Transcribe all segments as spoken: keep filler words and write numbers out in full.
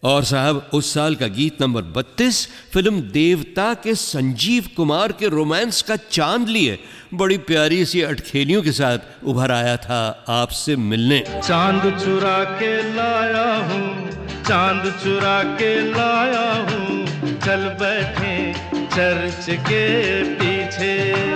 और साहब उस साल का गीत नंबर बत्तीस फिल्म देवता के संजीव कुमार के रोमांस का चांद लिए बड़ी प्यारी सी अटखेलियों के साथ उभर आया था आपसे मिलने। चांद चुरा के लाया हूँ, चांद चुरा के लाया हूँ, चल बैठे चर्च के पीछे।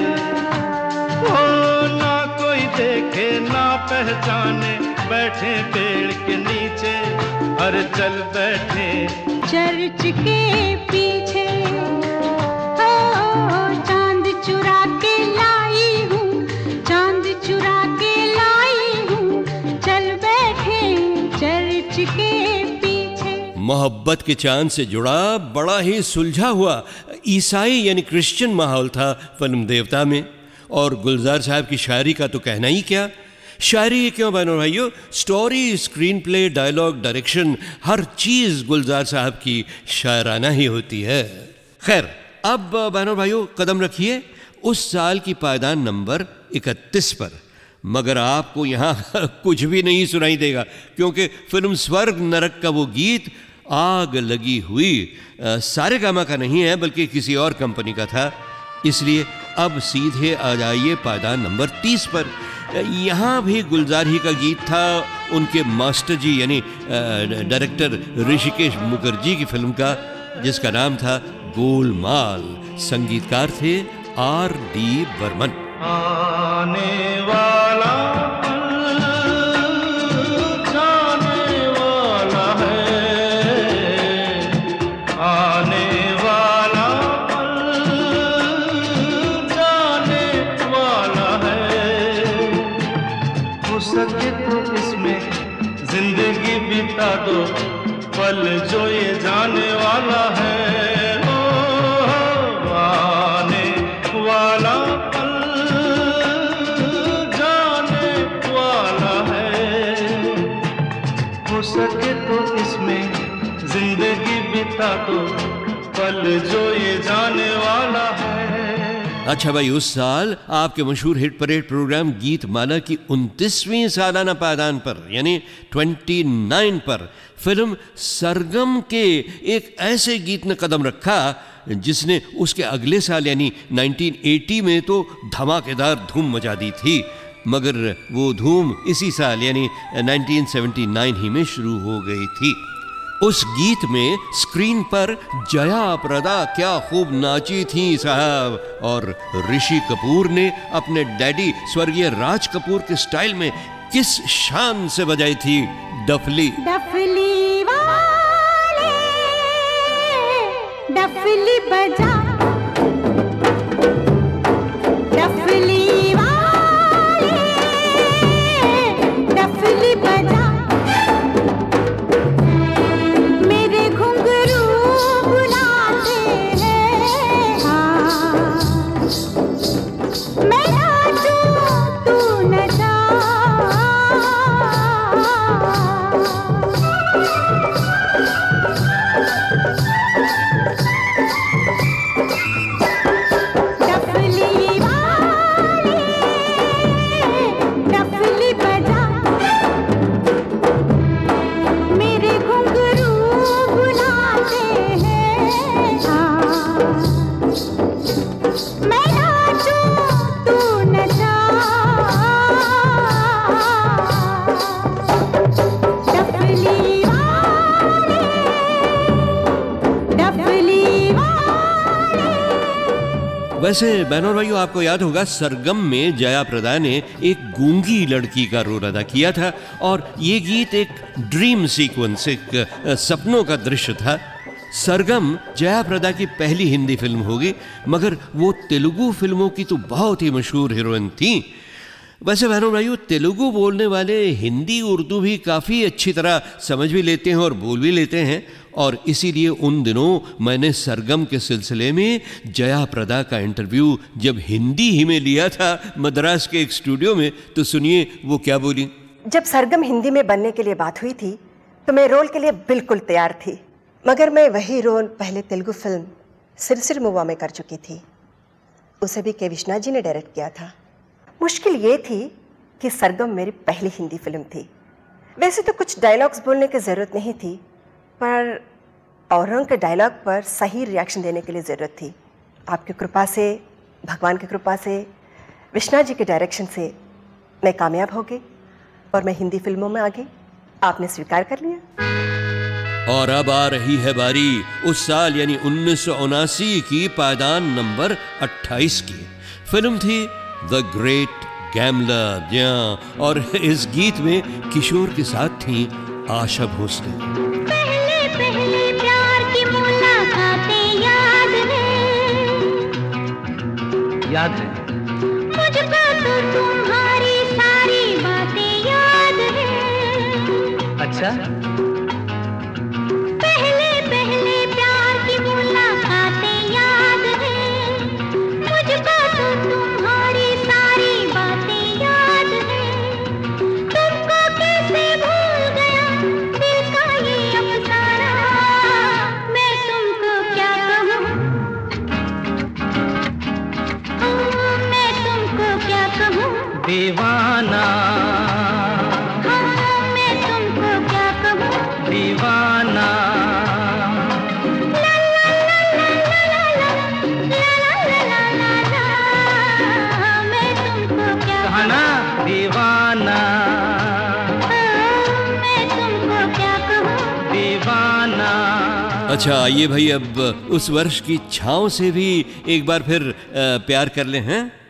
ओ ना कोई देखे ना पहचाने, बैठे पेड़ के नीचे, अरे चल बैठे चर्च के पीछे। ओ चांद चुरा के लाई हूँ, चांद चुरा के लाई हूँ, चल बैठे चर्च के पीछे। मोहब्बत के चांद से जुड़ा बड़ा ही सुलझा हुआ ईसाई यानी क्रिश्चियन माहौल था फिल्म देवता में। और गुलजार साहब की शायरी का तो कहना ही क्या। शायरी क्यों बहनों भाइयों, story, screen play, dialogue, direction, हर चीज़ गुलजार साहब की शायराना ही होती है। खैर, अब बहनों भाइयों कदम रखिए उस साल की पायदान नंबर इकतीस पर। मगर आपको यहाँ कुछ भी नहीं सुनाई देगा, क्योंकि फिल्म स्वर्ग नरक का वो गीत आग लगी हुई सारे गामा का नहीं है, बल्कि किसी और कंपनी का था। इसलिए अब सीधे आ जाइए पायदान नंबर तीस पर। यहाँ भी गुलजार ही का गीत था, उनके मास्टर जी यानी डायरेक्टर ऋषिकेश मुखर्जी की फिल्म का, जिसका नाम था गोलमाल। संगीतकार थे आर डी बर्मन। आने वाला जाने वाला है, आने वाला जाने वाला है। हो सके तो इसमें जिंदगी बिता दो, पल जो ये जाने वाला है। ओ आने वाला सके तो इसमें जिंदगी बिता दो, पल जो ये जाने वाला है। अच्छा भाई, उस साल आपके मशहूर हिट परेड प्रोग्राम गीत माला की उनतीसवीं सालाना पायदान पर यानी उनतीस पर फिल्म सरगम के एक ऐसे गीत ने कदम रखा जिसने उसके अगले साल यानी उन्नीस सौ अस्सी में तो धमाकेदार धूम मचा दी थी। मगर वो धूम इसी साल यानी उन्नीस सौ उन्यासी ही में शुरू हो गई थी। उस गीत में स्क्रीन पर जया प्रदा क्या खूब नाची थी साहब, और ऋषि कपूर ने अपने डैडी स्वर्गीय राज कपूर के स्टाइल में किस शान से बजाई थी डफली। डफली वाले डफली बजा, वैसे बहनों भाइयों, आपको याद होगा सरगम में जया प्रदा ने एक गूंगी लड़की का रोल अदा किया था, और ये गीत एक ड्रीम सीक्वेंस, एक सपनों का दृश्य था। सरगम जया प्रदा की पहली हिंदी फिल्म होगी, मगर वो तेलुगु फिल्मों की तो बहुत ही मशहूर हीरोइन थी। वैसे बहनों भाइयों, तेलुगु बोलने वाले हिंदी उर्दू भी काफ़ी अच्छी तरह समझ भी लेते हैं और बोल भी लेते हैं, और इसीलिए उन दिनों मैंने सरगम के सिलसिले में जया प्रदा का इंटरव्यू जब हिंदी ही में लिया था मद्रास के एक स्टूडियो में, तो सुनिए वो क्या बोली। जब सरगम हिंदी में बनने के लिए बात हुई थी तो मैं रोल के लिए बिल्कुल तैयार थी, मगर मैं वही रोल पहले तेलुगु फिल्म सिरसिर मुवा में कर चुकी थी। उसे भी के विश्वनाथ जी ने डायरेक्ट किया था। मुश्किल ये थी कि सरगम मेरी पहली हिंदी फिल्म थी। वैसे तो कुछ डायलॉग्स बोलने की ज़रूरत नहीं थी, पर औरों के डायलॉग पर सही रिएक्शन देने के लिए ज़रूरत थी। आपकी कृपा से, भगवान की कृपा से, विश्वनाथ जी के डायरेक्शन से मैं कामयाब हो गई और मैं हिंदी फिल्मों में आ गई। आपने स्वीकार कर लिया। और अब आ रही है बारी उस साल यानी उन्नीस सौ उनासी की पायदान नंबर अट्ठाईस की। फिल्म थी द ग्रेट गैमलर, जहाँ और इस गीत में किशोर के साथ थी आशा भोसले। पहले पहले प्यार की मुलाकातें याद है, याद है। मुझको तो तुम्हारी सारी बातें याद है। अच्छा, पहले पहले प्यार की मुलाकातें याद है, मुझको तो तुम्हारी सारी बातें याद है। तुमको कैसे भूल गया दिल का ये अफसाना, मैं तुमको क्या कहूँ, ओ, मैं तुमको क्या कहूँ, दीवाना हाँ, मैं तुमको क्या कहूँ, दीवाना। ला ला ला ला ला ला, मैं तुमको क्या कहा ना दीवाना, कहूँ, मैं तुमको क्या कहूँ। दीवाना। अच्छा आइए भाई अब उस वर्ष की छाँव से भी एक बार फिर अ, प्यार कर लें हैं।